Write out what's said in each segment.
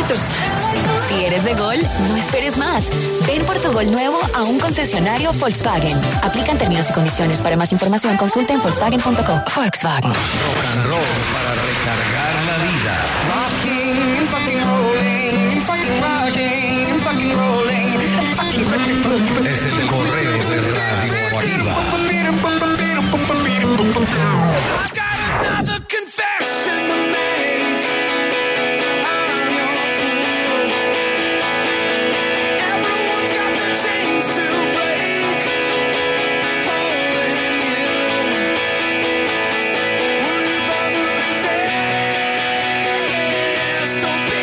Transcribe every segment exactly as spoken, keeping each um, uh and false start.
Si eres de Gol, no esperes más. Ven por tu Gol nuevo a un concesionario Volkswagen. Aplican términos y condiciones. Para más información, consulta en Volkswagen punto com. Volkswagen. Rock and roll para recargar la vida. Rocking and fucking rolling, and fucking rocking, and fucking rolling, and fucking... Es el correo de Radio Activa. I got another confession to make. I'm your fool. Everyone's got the chains to break. Holding you. Will you bother resist? Don't be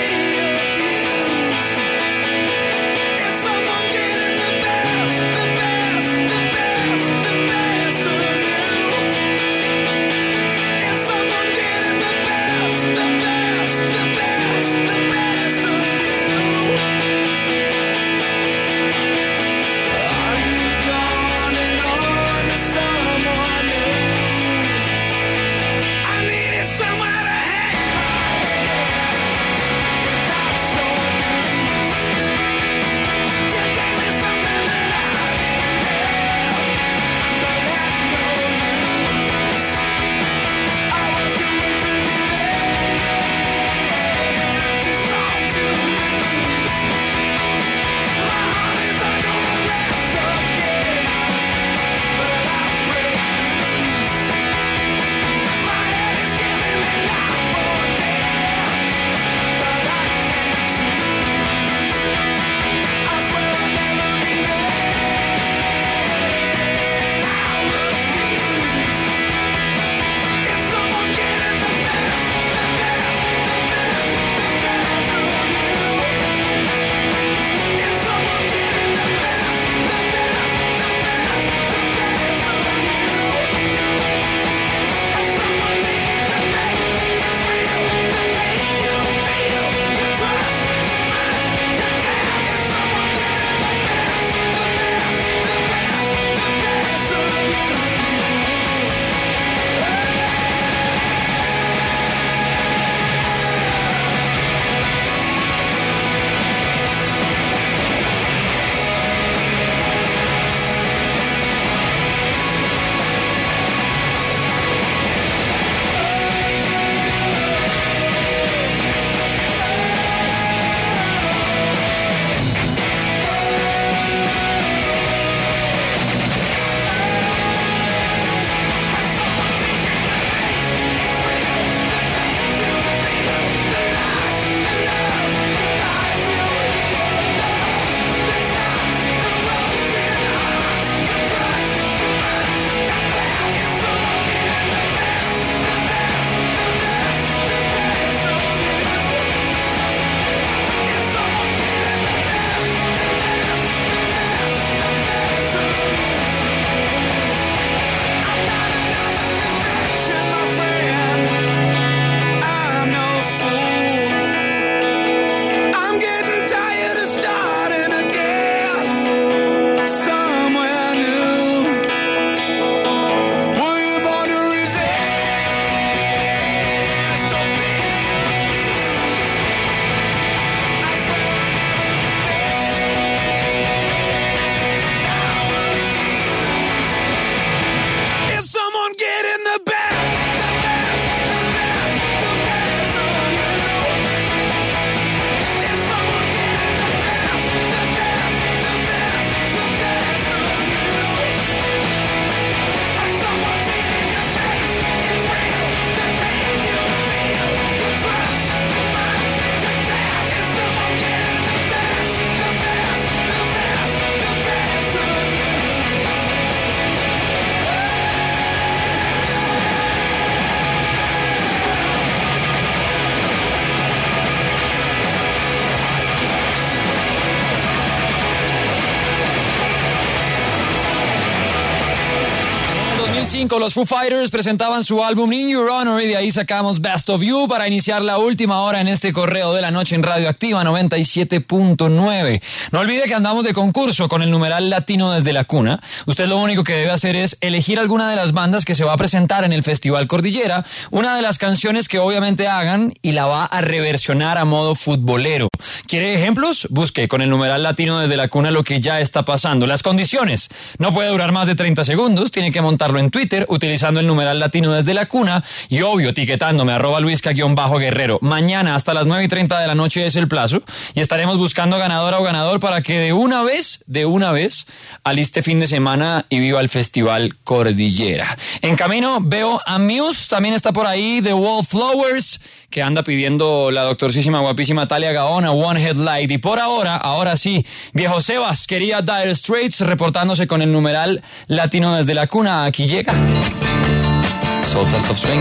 cinco, los Foo Fighters presentaban su álbum In Your Honor y de ahí sacamos Best of You para iniciar la última hora en este correo de la noche en Radioactiva noventa y siete punto nueve. No olvide que andamos de concurso con el numeral latino desde la cuna. Usted lo único que debe hacer es elegir alguna de las bandas que se va a presentar en el Festival Cordillera, una de las canciones que obviamente hagan y la va a reversionar a modo futbolero. ¿Quiere ejemplos? Busque con el numeral latino desde la cuna lo que ya está pasando. Las condiciones: no puede durar más de treinta segundos, tiene que montarlo en Twitter utilizando el numeral latino desde la cuna y obvio etiquetándome arroba luisca-guerrero. Mañana hasta las nueve y treinta de la noche es el plazo y estaremos buscando ganadora o ganador para que de una vez, de una vez, aliste fin de semana y viva el Festival Cordillera. En camino veo a Muse, también está por ahí The Wallflowers, que anda pidiendo la doctorísima guapísima Talia Gaona, One Headlight. Y por ahora, ahora sí, viejo Sebas quería Dire Straits reportándose con el numeral latino desde la cuna. Aquí llega Solta el Top Swing.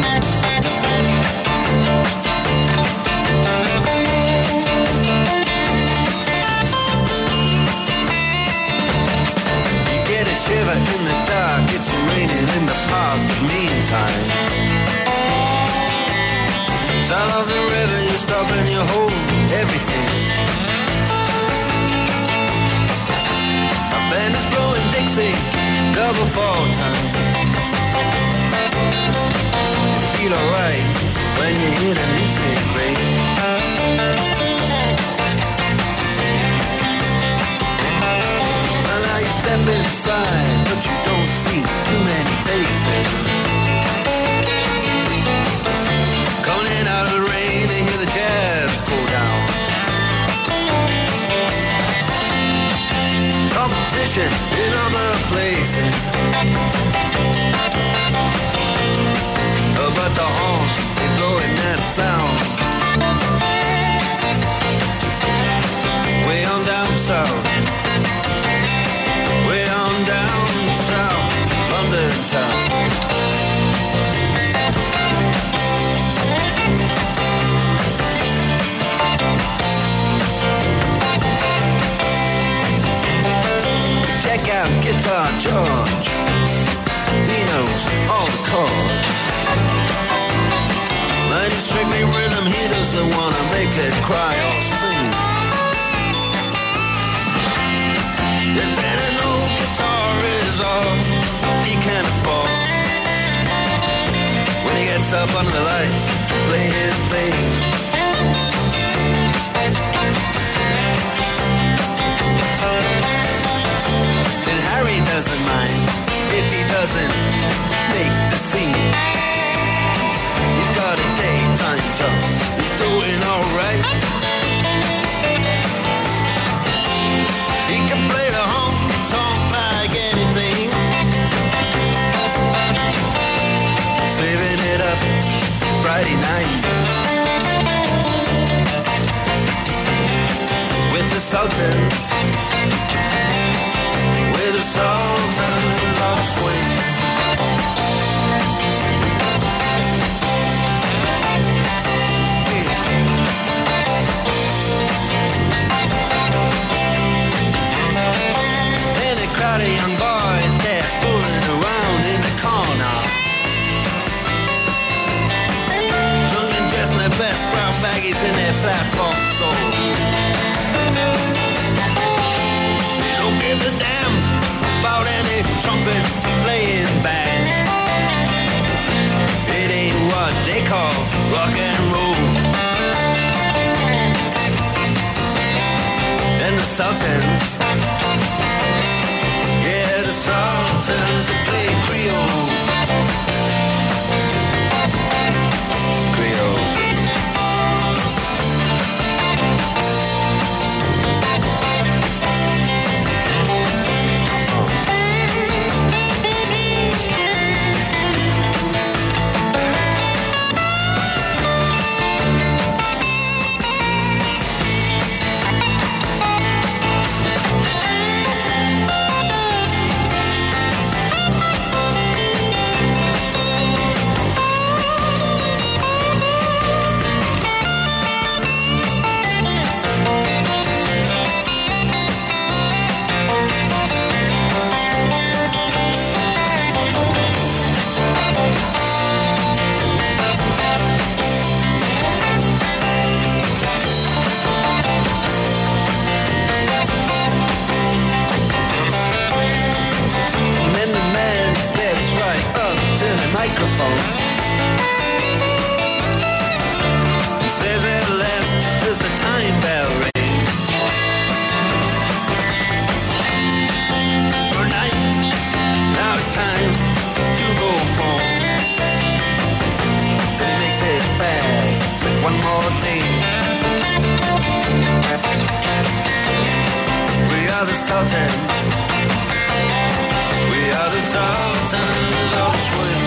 You get a shiver in the dark, it's raining in the park, but meantime sound of the river, you stop and you hold everything. A band is blowing Dixie, double fall time. You feel alright when you hear the music ring. Well, now you step inside, but you don't see too many faces. Coming out of the rain, they hear the jazz go down. Competition in other places, oh, but the horns, they blowing that sound. Way on down south, way on down south, London town. Check out Guitar George, he knows all the chords. And it's strictly rhythm, he doesn't wanna make it cry or sing. If any old guitar is all he can afford, when he gets up under the lights to play his thing, Harry doesn't mind if he doesn't make the scene. He's got a daytime job, he's doing alright. He can play the honky-tonk like anything, saving it up Friday night with the Sultans, with the Sultans of Swing. And a crowd of young boys, they're fooling around in the corner, drunk and dressed in their best brown baggies in their platform soles. They don't give a damn about any trumpet playing band. It ain't what they call rock and roll. And the Sultans, yeah, the Sultans that play Creole. Creole. the Sultans. We are the Sultans of Swing.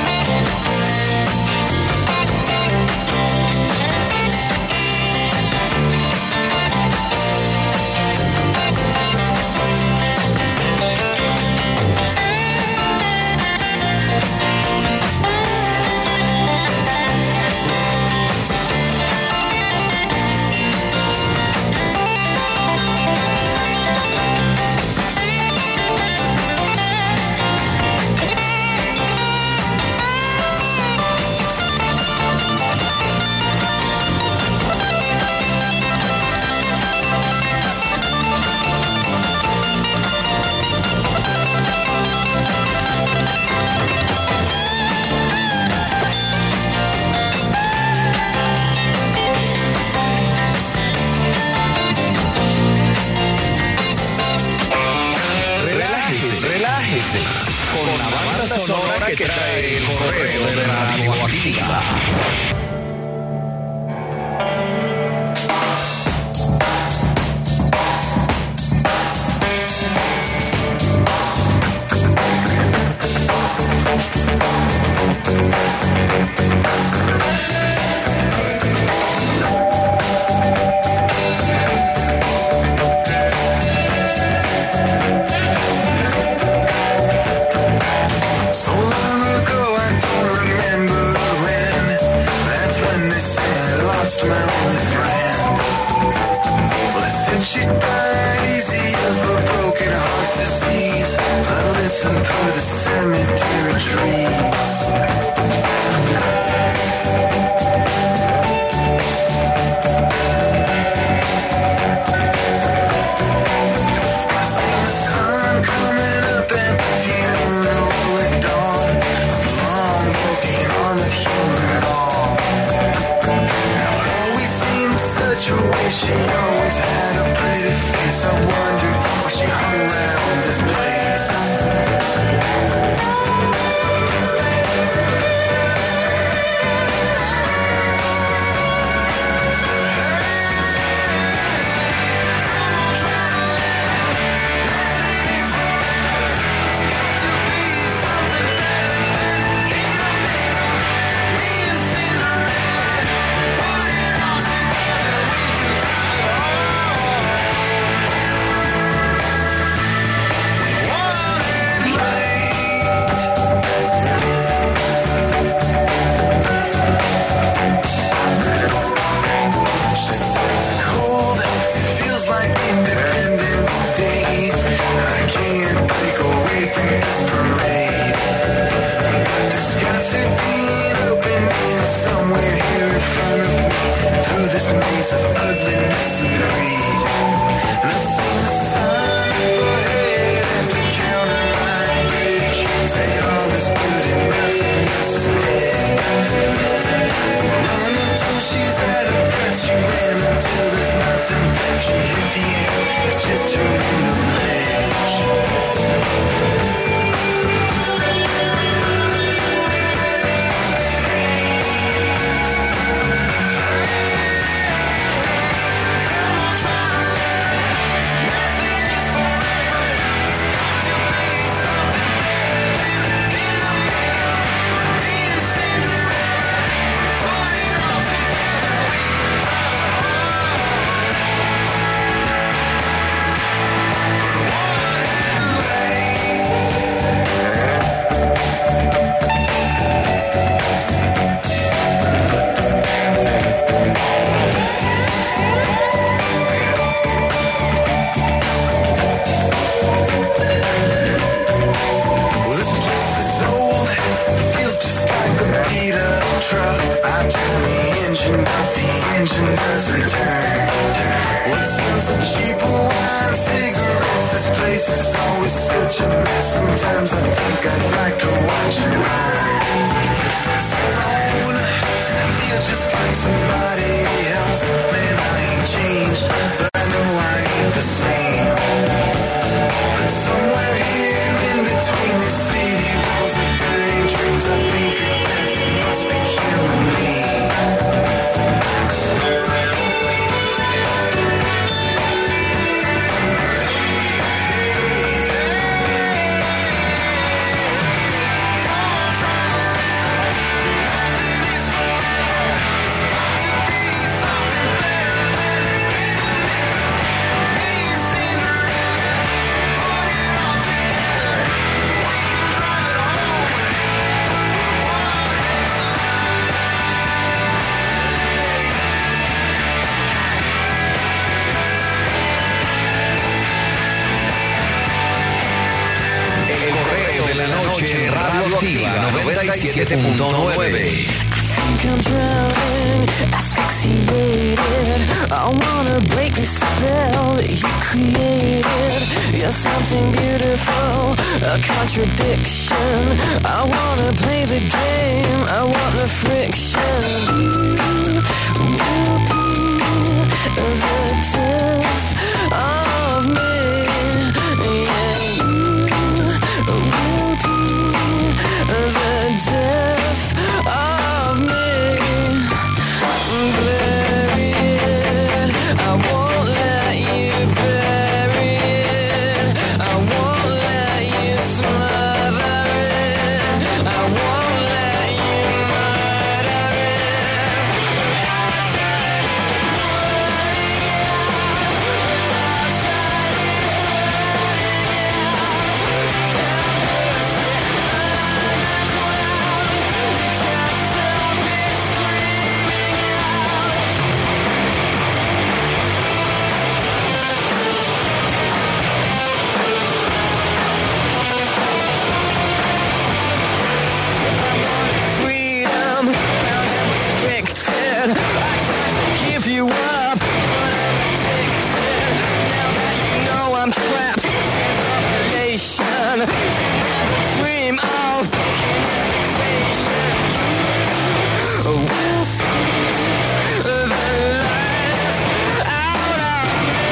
Con una banda sonora que trae el correo de Radioactiva. Through the cemetery trees, I see the sun coming up at the funeral at dawn, long looking on the human law. Now it always seemed such a waste. She always had a pretty face. I wondered why she hung around this place. Of ugliness and greed, and I see the sun ahead at the counter line bridge, saying all is good and nothing else is dead. Run until she's out of breath, she ran until there's nothing left. She hit the air, it's just her window ledge. Engine doesn't turn. What sells a cheaper wine, cigarettes? This place is always such a mess. Sometimes I think I'd like to watch it burn. So alone, and I feel just like somebody else. Man, I ain't changed, but I know I ain't the same. But somewhere here in between these city walls of dying dreams, I think of death, it must be killing me. Hey, Radioactiva noventa y siete punto nueve. I'm drowning, asphyxiated. I wanna break the spell that you've created. You're something beautiful, a contradiction. I wanna play the game, I want the friction. You will be the death of me. Yeah, you will be the death of me. Bury it, I won't let you bury it. I won't let you smother it. I won't let you murder it. Outside is freedom, convicted. I tried to give you up, but I'm addicted. Now that you know I'm trapped in revelation, dream of fixation. We'll squeeze the life out of me.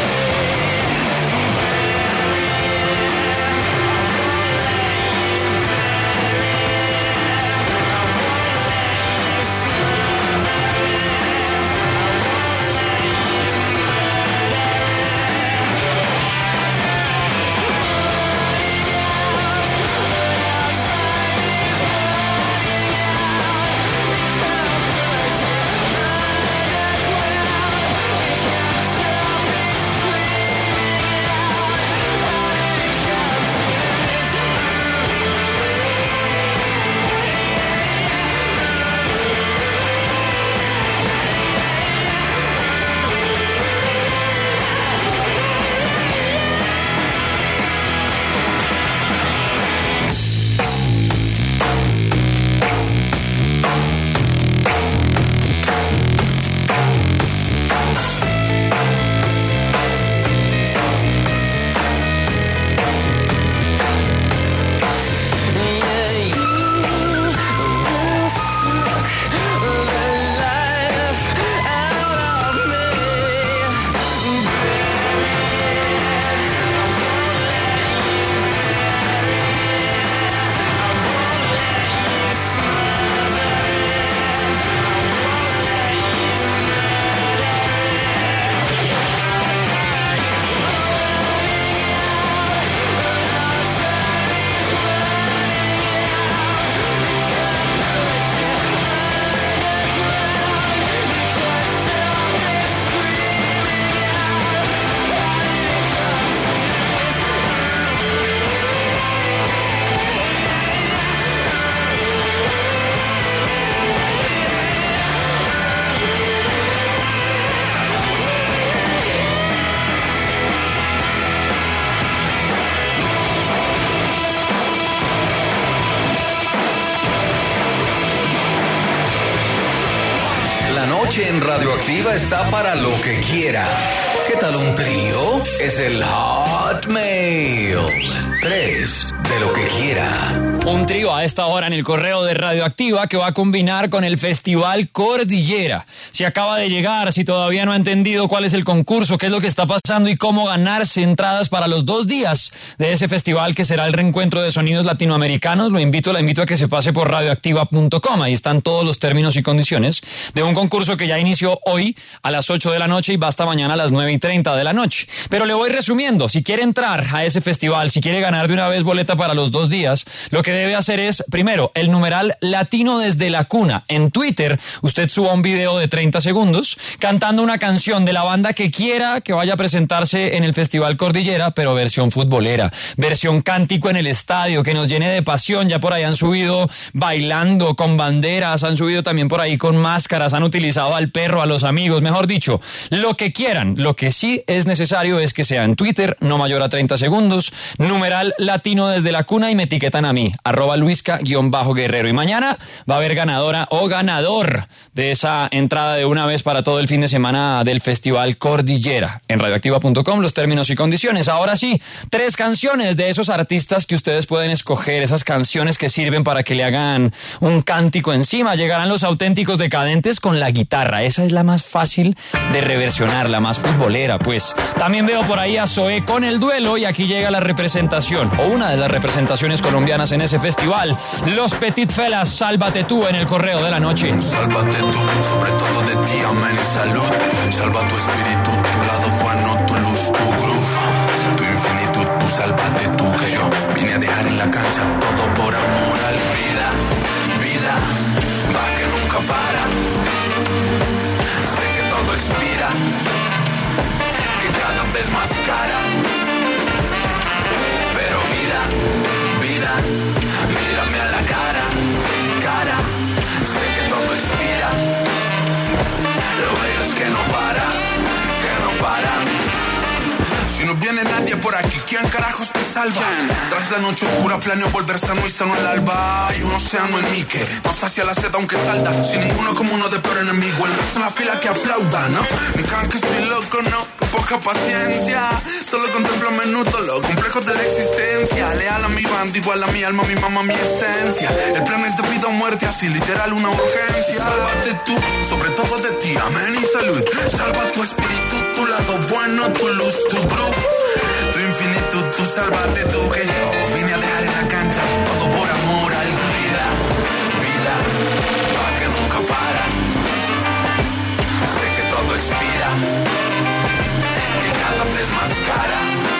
La noche en Radioactiva está para lo que quiera. ¿Qué tal un trío? Es el Hotmail. Tres de lo que quiera. Un trío a esta hora en el correo de Radioactiva que va a combinar con el Festival Cordillera. Si acaba de llegar, si todavía no ha entendido cuál es el concurso, qué es lo que está pasando y cómo ganarse entradas para los dos días de ese festival que será el reencuentro de sonidos latinoamericanos, lo invito, la invito a que se pase por radioactiva punto com. Ahí están todos los términos y condiciones de un concurso que ya inició hoy a las ocho de la noche y va hasta mañana a las nueve y treinta de la noche. Pero le voy resumiendo. Si quiere entrar a ese festival, si quiere ganar de una vez boleta para los dos días, lo que debe hacer es, primero, el numeral Latino desde la cuna. En Twitter, usted suba un video de treinta segundos cantando una canción de la banda que quiera que vaya a presentarse en el Festival Cordillera, pero versión futbolera, versión cántico en el estadio, que nos llene de pasión. Ya por ahí han subido bailando con banderas, han subido también por ahí con máscaras, han utilizado al perro, a los amigos, mejor dicho, lo que quieran. Lo que sí es necesario es que sea en Twitter, no mayor a treinta segundos, numeral Festival Latino desde la cuna y me etiquetan a mí, arroba luisca-guerrero. Y mañana va a haber ganadora o ganador de esa entrada de una vez para todo el fin de semana del Festival Cordillera. En radioactiva punto com los términos y condiciones. Ahora sí, tres canciones de esos artistas que ustedes pueden escoger, esas canciones que sirven para que le hagan un cántico encima. Llegarán los auténticos decadentes con la guitarra. Esa es la más fácil de reversionar, la más futbolera, pues. También veo por ahí a Zoé con El Duelo y aquí llega la representación, o una de las representaciones colombianas en ese festival. Los Petit Felas, Sálvate Tú en el Correo de la Noche. Sálvate tú, sobre todo de ti, amén y salud. Salva tu espíritu, tu lado bueno, tu luz, tu groove, tu infinitud, tu sálvate tú, que yo vine a dejar en la cancha todo por amor al vida, vida, va que nunca para. Sé que todo expira, que cada vez más cara. Pero vida, vida, mírame a la cara, cara. Sé que todo expira, lo bello es que no para, que no para. Si no viene nadie por aquí, ¿quién carajos te salva? Tras la noche oscura planeo volver sano y sano al alba. Hay un océano en mí que no sacia la sed aunque salda. Sin ninguno como uno de peor enemigo, el resto en la fila que aplauda, ¿no? Mi can que estoy loco, no, poca paciencia. Solo contemplo a menudo lo complejo de la existencia. Leal a mi banda, igual a mi alma, mi mamá, mi esencia. El plan es de vida o muerte, así literal una urgencia. Sálvate tú, sobre todo de ti, amén y salud. Salva tu espíritu, tu lado bueno, tu luz, tu groove, tu infinitud, tu sálvate tú, que yo vine a dejar en la cancha todo por amor al vida, vida, va que nunca para. Sé que todo expira, que cada vez más cara.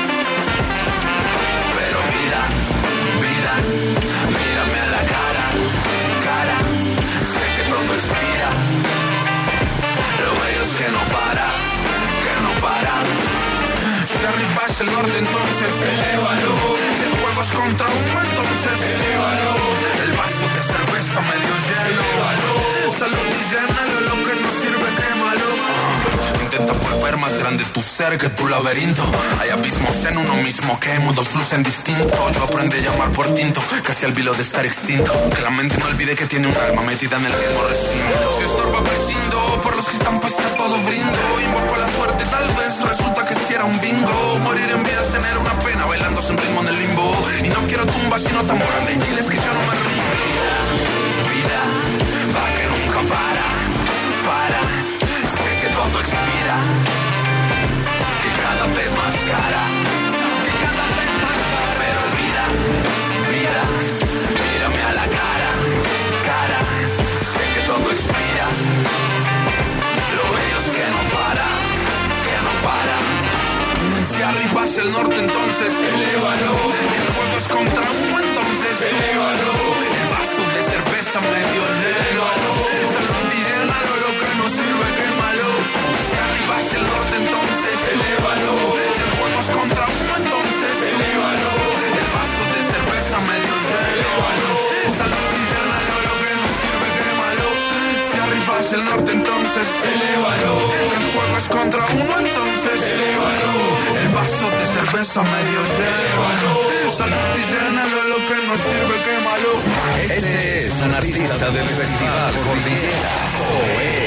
Pero vida, vida, mírame a la cara, cara. Sé que todo expira, lo bello es que no para, que no para. Si arriba es el norte, entonces elévalo. Si el juego es contra uno, entonces elévalo. El vaso de cerveza medio lleno, elévalo. Salud y llénalo, lo que no sirve, quémalo. Intenta volver más grande tu ser que tu laberinto. Hay abismos en uno mismo que mundos lucen distinto. Yo aprendí a llamar por tinto, casi al vilo de estar extinto. Que la mente no olvide que tiene un alma metida en el mismo recinto. Si estorba prescindo, por los que están pese a todo brindo. Invoco a la suerte, tal vez resulta que si era un bingo. Morir en vida es tener una pena, bailando sin ritmo en el limbo. Y no quiero tumbas sino tambor, ande, diles que yo no me rindo. Vida, va que nunca para, para. Sé que todo expira, que cada vez más cara, que cada vez más cara. Pero vida, vida, mírame a la cara, cara. Sé que todo expira, lo bello es que no para, que no para. Si arriba es el norte, entonces elévalo. El juego es contra uno, entonces elévalo. El vaso de cerveza medio lleno, salud y llénalo, lo que no sirve, quémalo. Si arriba es el norte, entonces elévalo. Si el juego es contra uno, entonces elévalo. El vaso de cerveza medio lleno, salud y llénalo, lo que no sirve, quémalo. Si arriba es el norte, entonces elévalo. El juego es contra uno, entonces elévalo. El vaso de cerveza medio lleno, salud y llénalo, lo que no sirve, quémalo. Este es un artista del Festival Cordillera. Zoé.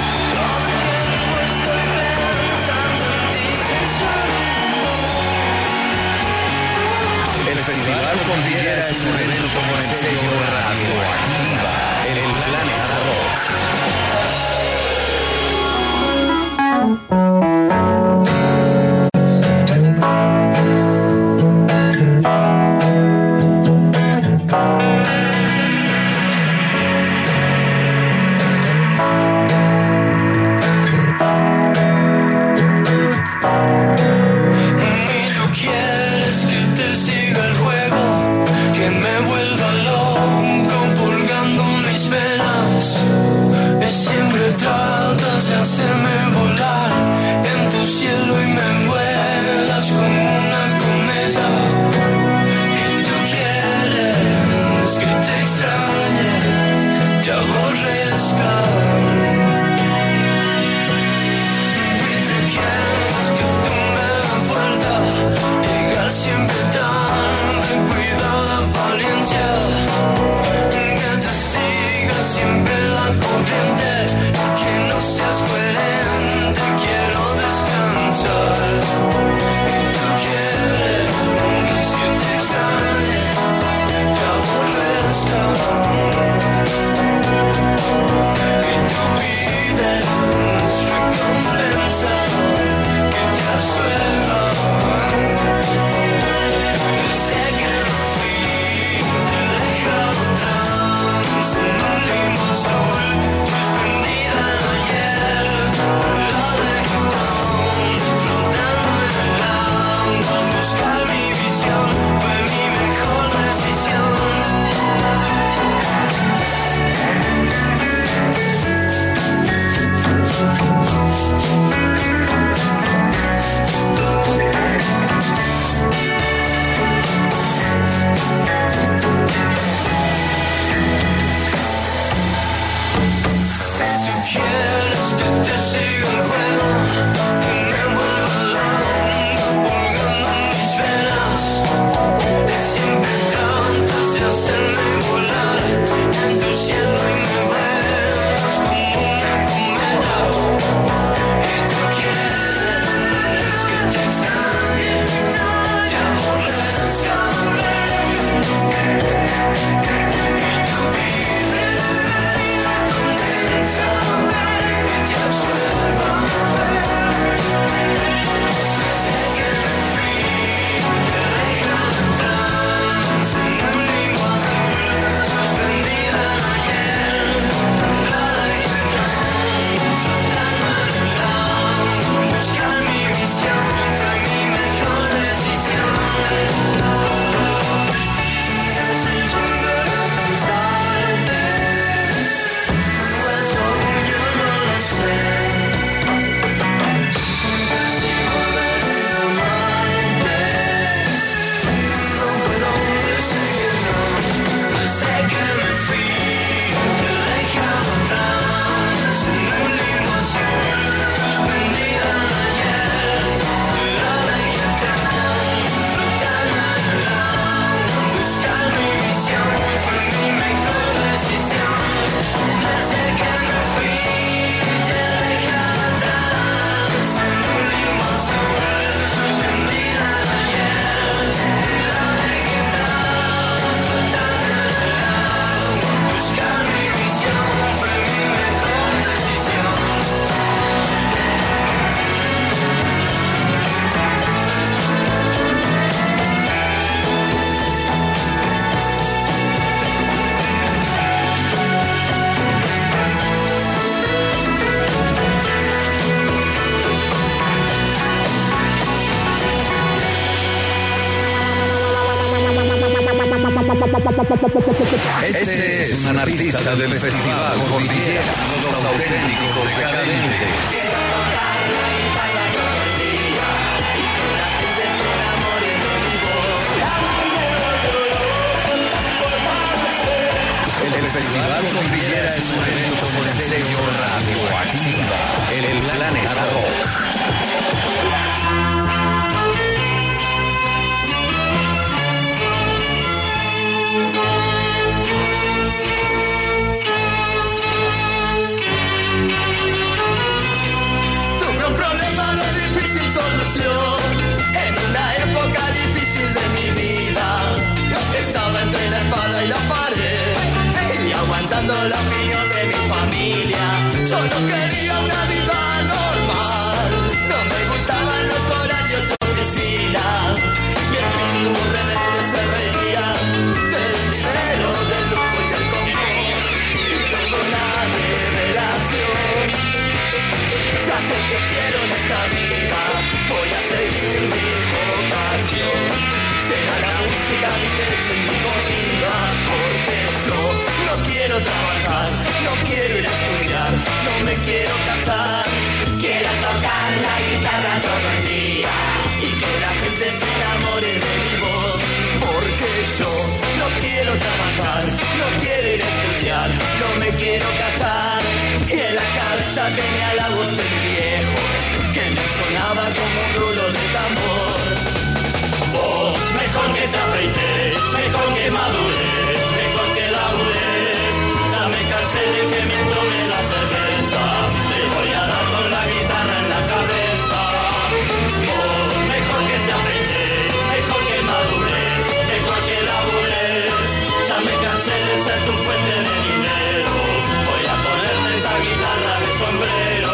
El Festival Cordillera es un evento con el sello Radioactiva, en el Planeta hacerme volar en tu cielo. Este es un artista del Festival Cordillera, los auténticos decadentes. El Festival Cordillera es un evento por el sello Radioactiva, el planeta rock. Tuve un problema de difícil solución en una época difícil de mi vida. Estaba entre la espada y la pared y aguantando la opinión de mi familia. Yo no quería una vida normal, no me gustaban los horarios de oficina. Mi espíritu rebelde se reía del dinero, del lujo y el confort. Y tengo una revelación, ya sé que quiero en esta vida, voy a seguir mi vocación. Será la música mi techo y mi comida, porque yo no quiero trabajar, no quiero ir a estudiar, no me quiero casar. Quiero tocar la guitarra todo el día y que la gente se enamore de mi voz, porque yo no quiero trabajar, no quiero ir a estudiar, no me quiero casar. Y en la casa tenía la voz del viejo que me sonaba como un rulo de tambor. Vos, mejor que te afeites, mejor que madures, mejor que labures. Ya me cansé de que me tome la cerveza, le voy a dar con la guitarra en la cabeza. Vos, mejor que te afeites, mejor que madures, mejor que labures. Ya me cansé de ser tu fuente de dinero, voy a ponerte esa guitarra de sombrero.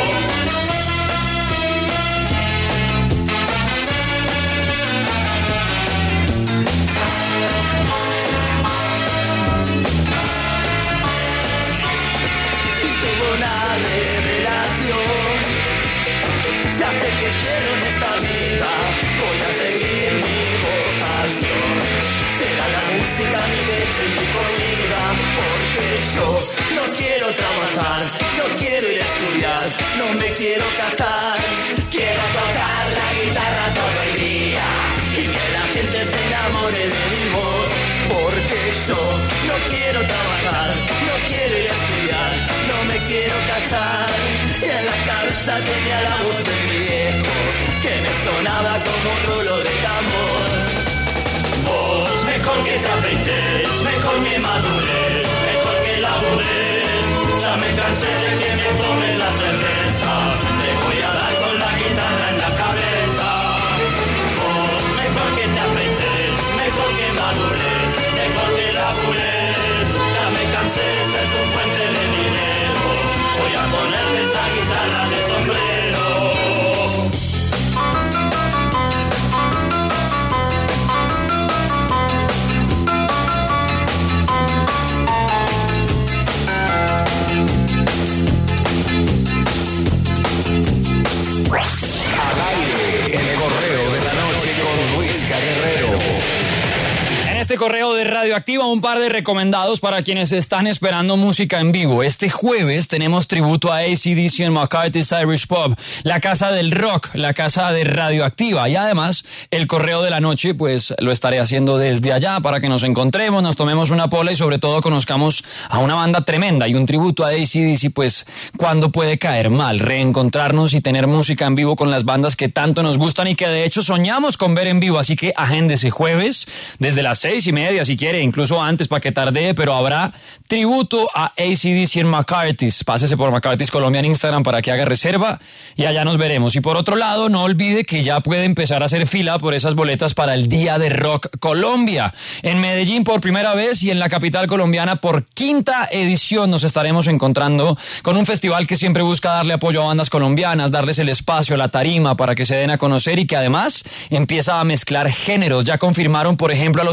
Revelación, ya sé que quiero en esta vida, voy a seguir mi vocación. Será la música mi techo y mi comida, porque yo no quiero trabajar, no quiero ir a estudiar, no me quiero casar. Quiero tocar la guitarra todo el día y que la gente se enamore de mi voz, porque yo no quiero trabajar, no quiero ir a estudiar, no me quiero casar. Y en la casa tenía la voz del viejo que me sonaba como un rulo de tambor. Vos, mejor que te afeites, mejor que madures, mejor que labures. Ya me cansé de que me tome la cerveza, te voy a dar con la guitarra en la cabeza. Vos, mejor que te afeites, mejor que madures, mejor que labures. Ya me cansé de ser tu fuente de dinero, voy a ponerme esa guitarra de sombrero. Al aire, el correo de la noche con Luisca Guerrero. En este correo de Radioactiva, un par de recomendados para quienes están esperando música en vivo. Este jueves tenemos tributo a A C D C en McCarthy's Irish Pub, la casa del rock, la casa de Radioactiva. Y además, el correo de la noche, pues lo estaré haciendo desde allá para que nos encontremos, nos tomemos una pola y sobre todo conozcamos a una banda tremenda. Y un tributo a A C D C, pues, ¿cuándo puede caer mal? Reencontrarnos y tener música en vivo con las bandas que tanto nos gustan y que de hecho soñamos con ver en vivo. Así que agéndese jueves desde las seis y media si quiere, incluso antes para que tardee, pero habrá tributo a A C D C en McCarthy's. Pásese por McCarthy's Colombia en Instagram para que haga reserva y allá nos veremos. Y por otro lado, no olvide que ya puede empezar a hacer fila por esas boletas para el Día de Rock Colombia. En Medellín por primera vez y en la capital colombiana por quinta edición nos estaremos encontrando con un festival que siempre busca darle apoyo a bandas colombianas, darles el espacio, la tarima para que se den a conocer y que además empieza a mezclar géneros. Ya confirmaron, por ejemplo, a los Alcohólicos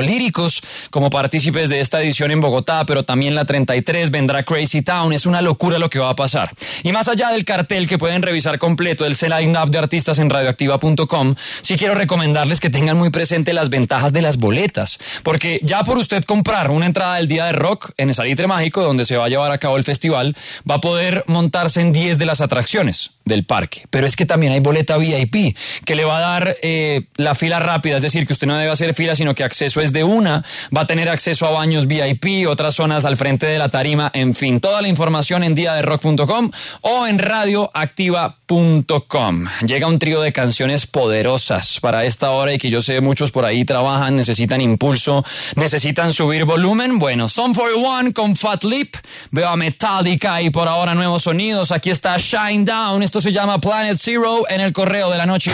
Líricos como partícipes de esta edición en Bogotá, pero también la treinta y tres, vendrá Crazy Town. Es una locura lo que va a pasar. Y más allá del cartel que pueden revisar completo, el line-up de artistas en radioactiva punto com, sí quiero recomendarles que tengan muy presente las ventajas de las boletas, porque ya por usted comprar una entrada del Día de Rock en el Salitre Mágico, donde se va a llevar a cabo el festival, va a poder montarse en diez de las atracciones del parque. Pero es que también hay boleta V I P, que le va a dar eh, la fila rápida, es decir, que usted no debe hacer fila, sino que acceso es de una, va a tener acceso a baños V I P, otras zonas al frente de la tarima, en fin, toda la información en dia de rock punto com o en radioactiva punto com. Llega un trío de canciones poderosas para esta hora y que yo sé muchos por ahí trabajan, necesitan impulso, necesitan subir volumen. Bueno, Sum cuarenta y uno con Fat Lip, veo a Metallica y por ahora nuevos sonidos. Aquí está Shine Down, esto se llama Planet Zero en el Correo de la Noche.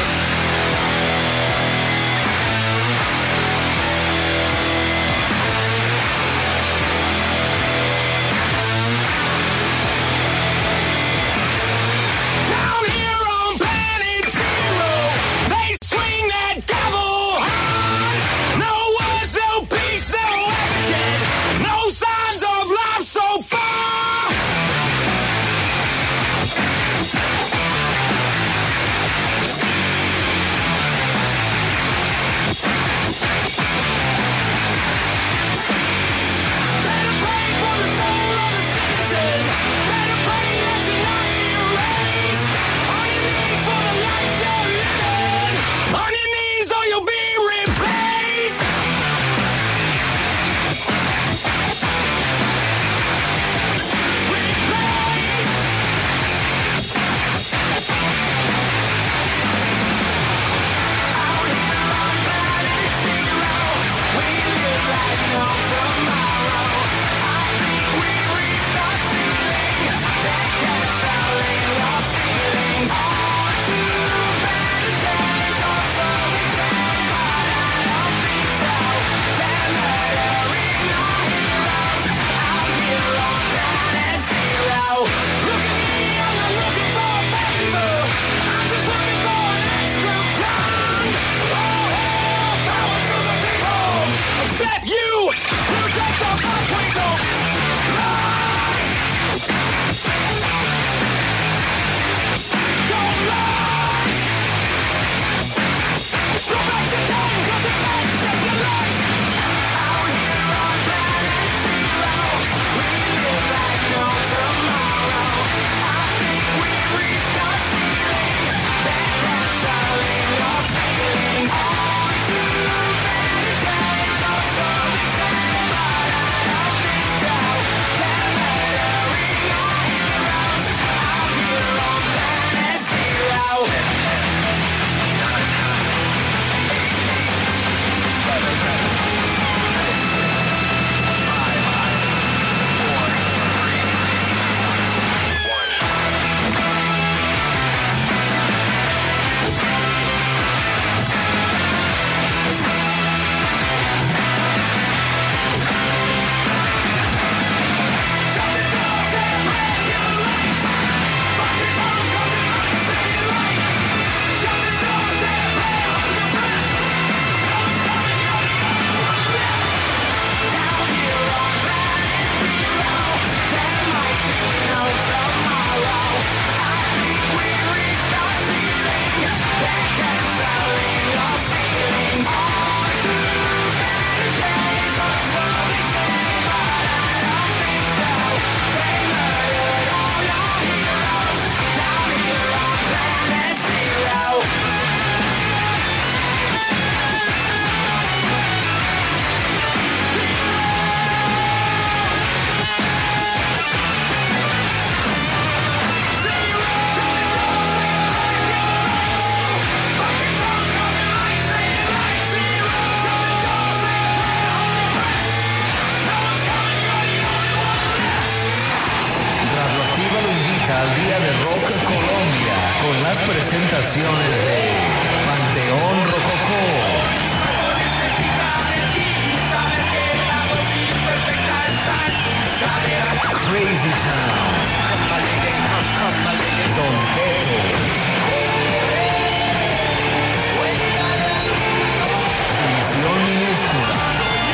Presentaciones de Panteón Rococó, Crazy Town, Don Teto, Misión Minúscula,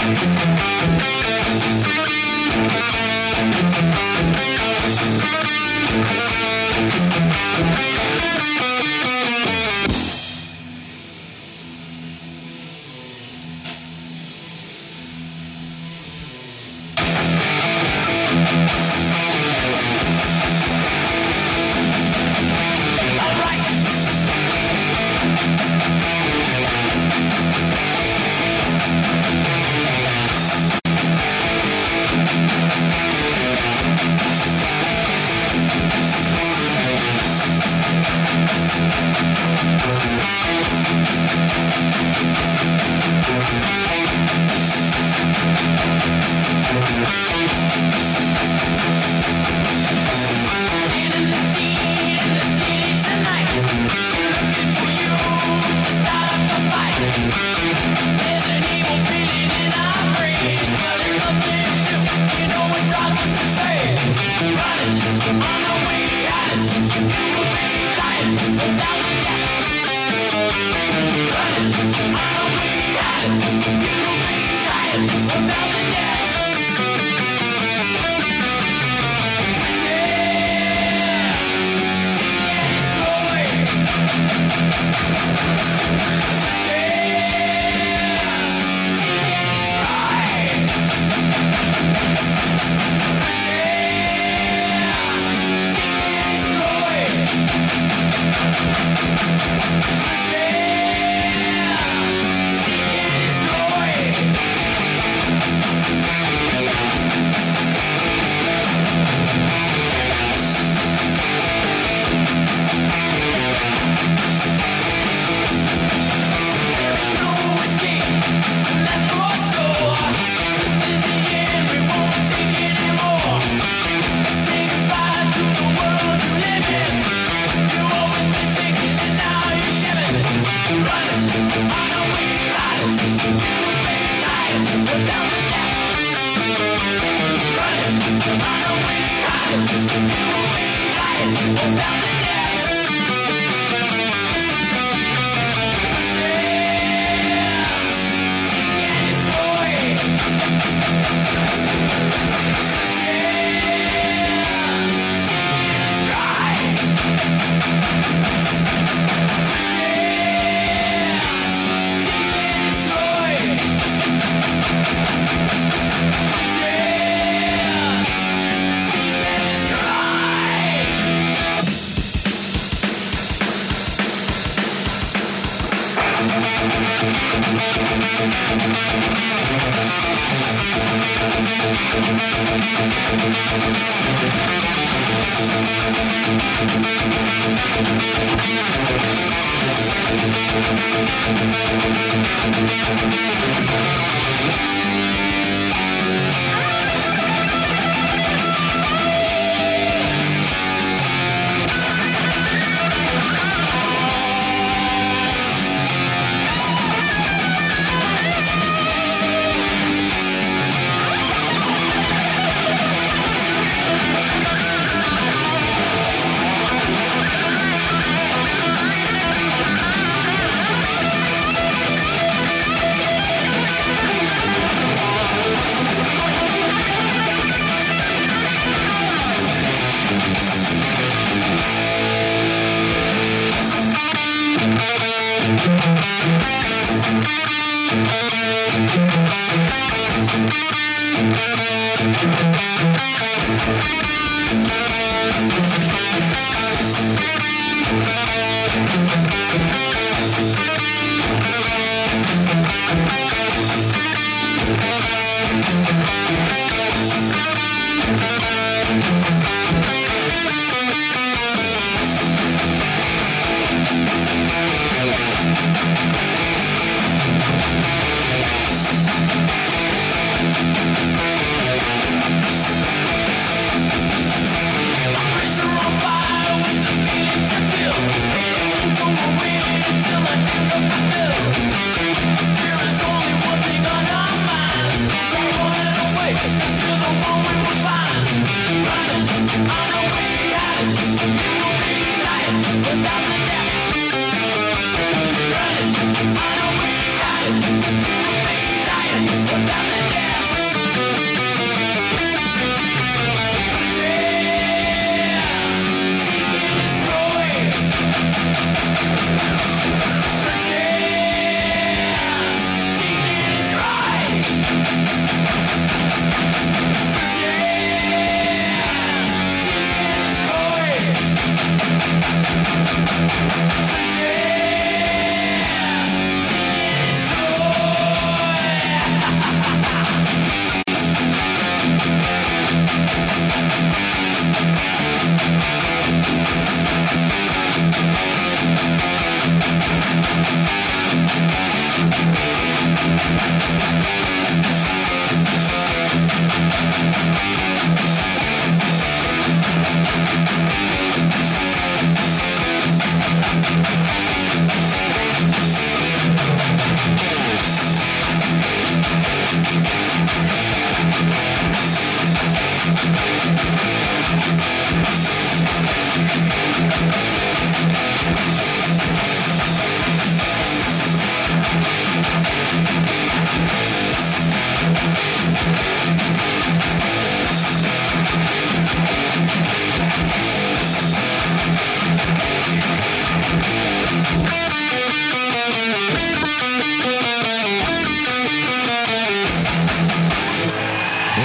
Without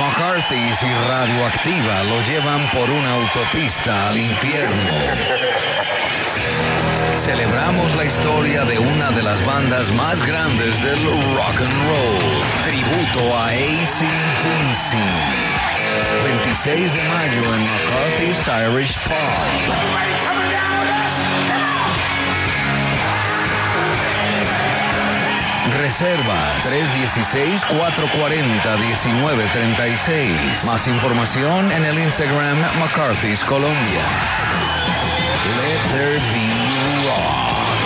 McCarthy's y Radioactiva lo llevan por una autopista al infierno. Celebramos la historia de una de las bandas más grandes del rock and roll. Tributo a A C D C. veintiséis de mayo en McCarthy's Irish Pub. Reservas tres uno seis, cuatro cuatro cero, uno nueve tres seis. Más información en el Instagram McCarthy's Colombia. Let there be rock.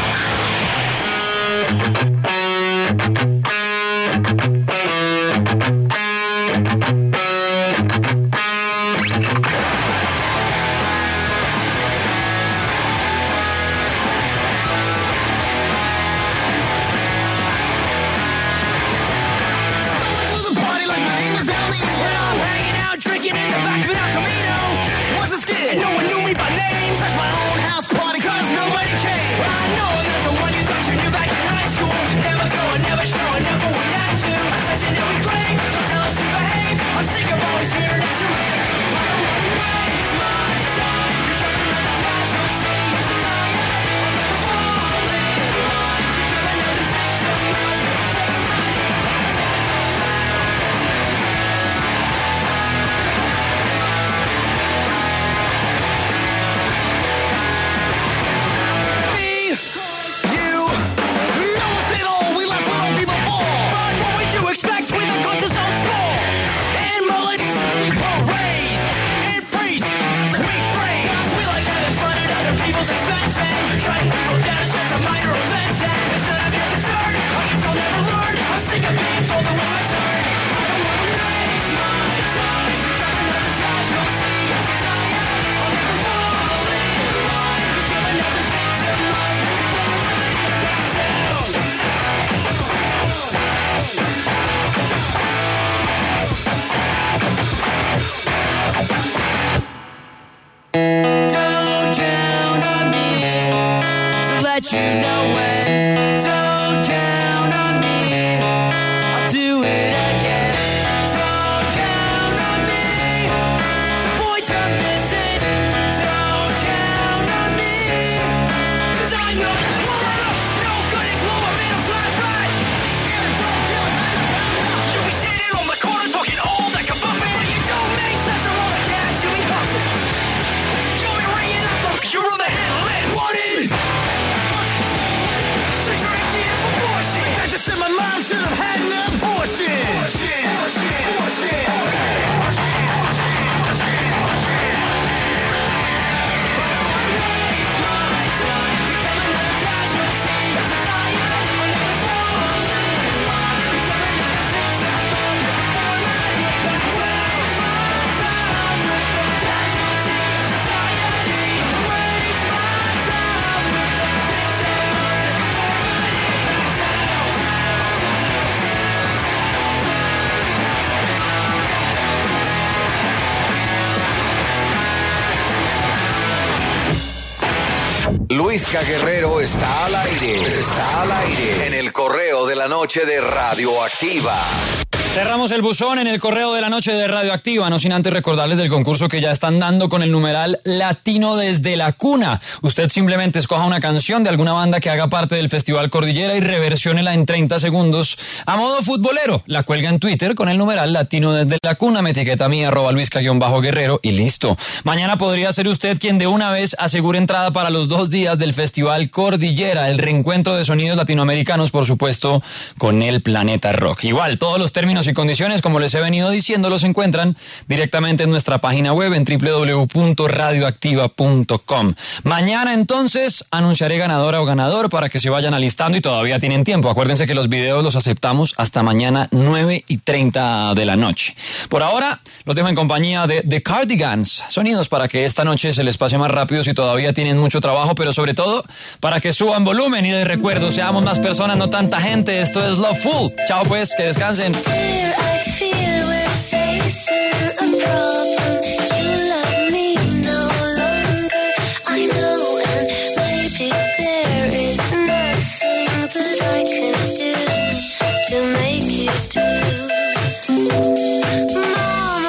Drinking in the back of an El Camino. Was a skid, no one knew me by name. Trashed my own house party cause nobody came. I know I'm not the one you thought you knew back in high school. Never going, never showing, never we had to. Attention that we crave, don't tell us to behave. I'm sick of always hearing that you waste my time. Becoming another casualty of society. I'll never fall in line. Become another victim of your you know when. Don't count on me. I'll do it again. Don't count on me. The point of missing. Don't count on me. Cause I'm not no good at glue. I'm in a flat right. And don't give a damn. You'll be sitting on the corner talking all that can fuck me. But you don't make sense of all the cash you'll be hustling. You'll be ringing up the you're on the hit list. Wanted. My mom should have had an abortion. Abortion. Abortion. Luisca Guerrero está al aire. Está al aire en el correo de la noche de Radioactiva. Cerramos el buzón en el correo de la noche de Radioactiva, no sin antes recordarles del concurso que ya están dando con el numeral Latino desde la cuna. Usted simplemente escoja una canción de alguna banda que haga parte del Festival Cordillera y reversiónela en treinta segundos a modo futbolero. La cuelga en Twitter con el numeral Latino desde la cuna, me etiqueta a mí, arroba Luisca-Guerrero y listo. Mañana podría ser usted quien de una vez asegure entrada para los dos días del Festival Cordillera, el reencuentro de sonidos latinoamericanos, por supuesto, con el Planeta Rock. Igual, todos los términos y condiciones, como les he venido diciendo, los encuentran directamente en nuestra página web en doble u doble u doble u punto radioactiva punto com. Mañana entonces anunciaré ganadora o ganador para que se vayan alistando y todavía tienen tiempo. Acuérdense que los videos los aceptamos hasta mañana nueve y treinta de la noche. Por ahora los dejo en compañía de The Cardigans. Sonidos para que esta noche se les pase más rápido si todavía tienen mucho trabajo, pero sobre todo para que suban volumen y de recuerdo seamos más personas, no tanta gente. Esto es Loveful. Chao pues, que descansen. I feel we're facing a problem. You love me no longer. I know, and maybe there is nothing that I can do to make you do. Mom,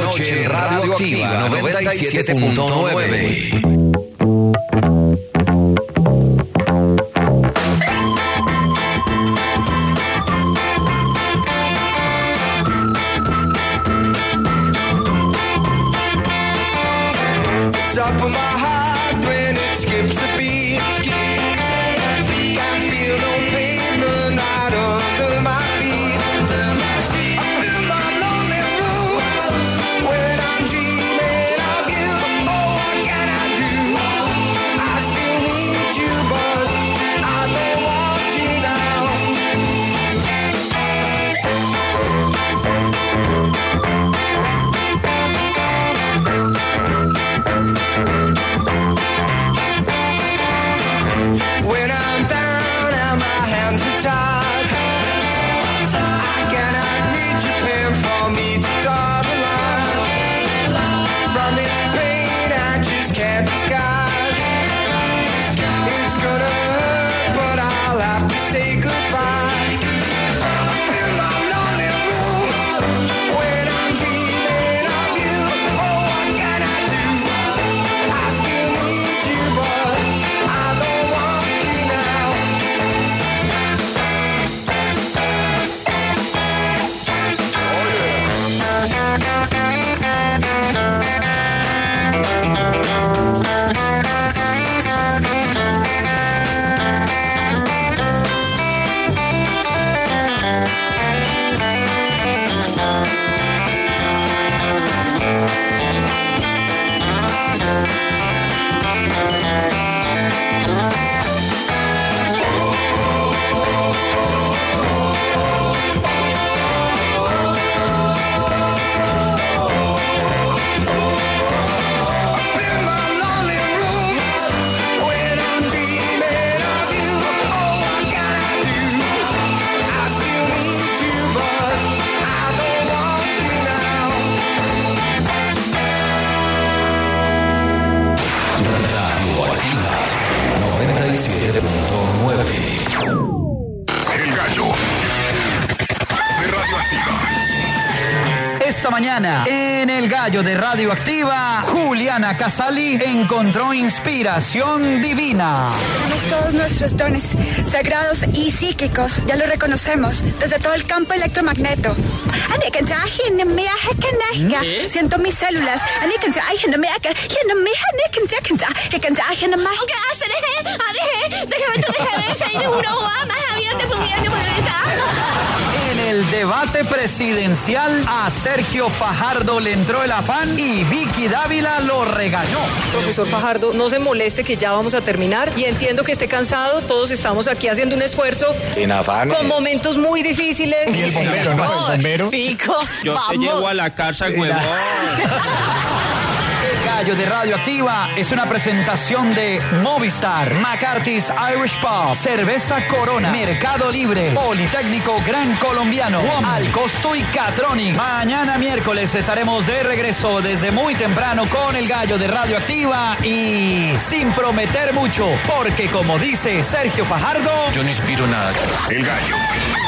noche en Radioactiva noventa y siete punto nueve. Top of my heart when it skips a beat. Can't feel no pavement right under my feet. Up in my lonely room when I'm dreaming of you. Oh, what can I do? I still need you, but I don't want you now. When I'm down and my hands are tied, I cannot reach your pen for me to draw the line. From this pain I just can't disguise. It's gonna hurt, but I'll have to say goodbye. Up in my lonely room when I'm dreaming of you. Oh, what can I do? I still need you, but I don't want you now. In my lonely room when I'm dreaming of you. Oh, what can I do? I still need you, but I don't want you now. Radioactiva noventa y siete punto nueve. El gallo de Radioactiva. Esta mañana, en el Gallo de Radioactiva, Juliana Casali encontró inspiración divina. Tenemos todos nuestros dones sagrados y psíquicos, ya lo reconocemos, desde todo el campo electromagneto. Siento mis células. En el debate presidencial, a Sergio Fajardo le entró el afán y Vicky Dávila lo regañó. Profesor Fajardo, no se moleste que ya vamos a terminar y entiendo que esté cansado, todos estamos aquí haciendo un esfuerzo. Sin afán. Con momentos muy difíciles. Y el bombero, ¿no? El bombero. Fico, Yo te llevo a la casa, huevón. El Gallo de Radioactiva es una presentación de Movistar, McCarthy's Irish Pub, Cerveza Corona, Mercado Libre, Politécnico Gran Colombiano, Al Costo y Catronic. Mañana miércoles estaremos de regreso desde muy temprano con el Gallo de Radioactiva y sin prometer mucho, porque como dice Sergio Fajardo, Yo no inspiro nada. El gallo